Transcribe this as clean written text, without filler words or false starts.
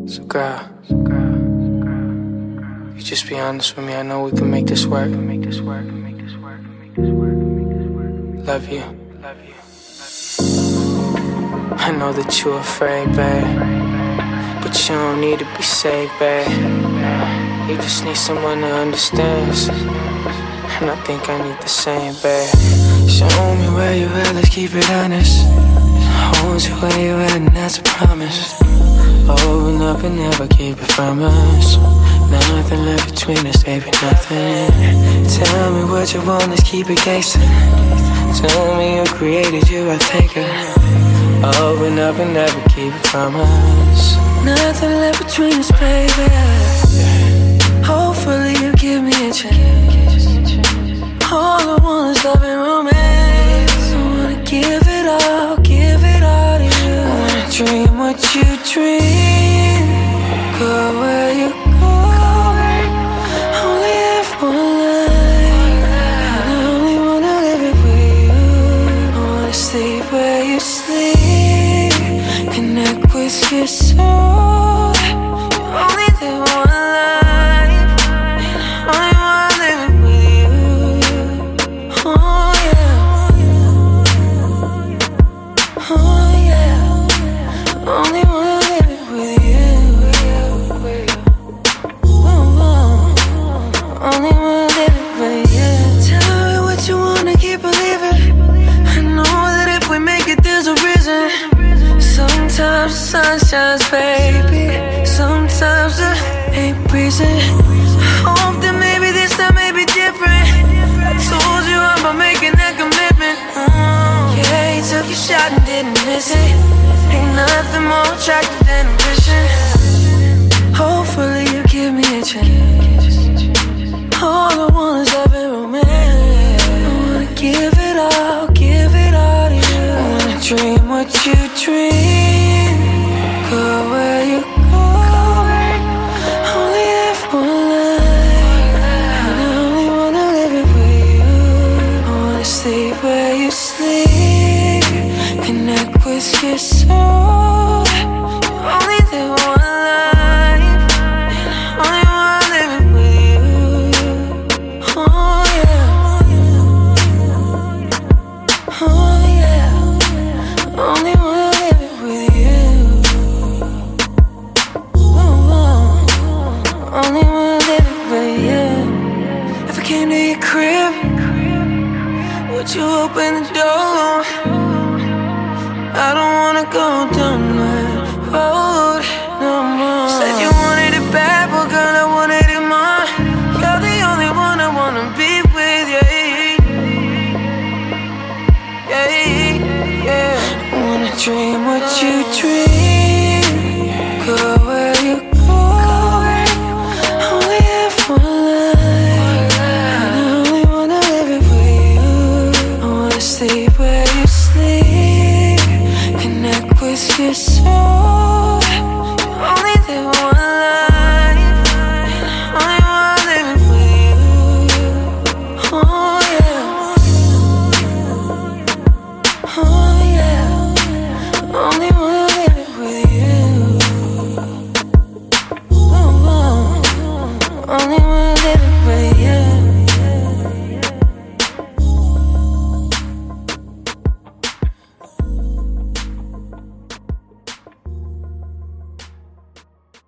So girl, you just be honest with me. I know we can make this work. Love you. I know that you're afraid, babe, but you don't need to be saved, babe. You just need someone that understands, and I think I need the same, babe. Show me where you at, let's keep it honest. Hold you where you at, and that's a promise. Open up and never keep it from us. Nothing left between us, baby, nothing. Tell me what you want, let's keep it gangsta. Tell me you created you, I think open up and never keep it from us. Nothing left between us, baby. Hopefully you give me a chance. All I want is love and romance. I wanna give it all to you. I wanna dream what you dream. Go where you go. Only have one life, and I only wanna live it with you. I wanna sleep where you sleep, connect with your soul. You only live one life, and I only wanna live it with you. Oh yeah, oh yeah, only wanna live it with you. Only wanna live it with you. Tell me what you wanna keep believing. I know that if we make it, there's a reason. Sometimes the sun shines, baby. Sometimes there ain't reason. I hope that maybe this time may be different. I told you I'm about making that commitment. Yeah, you took your shot and didn't miss it. Ain't nothing more attractive than ambition. Hopefully you give me a chance. All I want is love and romance. I wanna give it all to you. I wanna dream what you dream. Go where you go. Only have one life, and I only wanna live it with you. I wanna sleep where you sleep, connect with your soul. You only live one life, and I only wanna live it with you. Oh yeah, oh yeah, only wanna live it with you. Only wanna live it with you. If I came to your crib, would you open the door? I don't wanna go down that road no more. Said you wanted it bad, but girl, I wanted it more. You're the only one I wanna be with, yeah. I wanna dream what you dream. Go where you go. Only have one life, and I only wanna live it with you. I wanna sleep where you sleep, connect with your soul. You only live one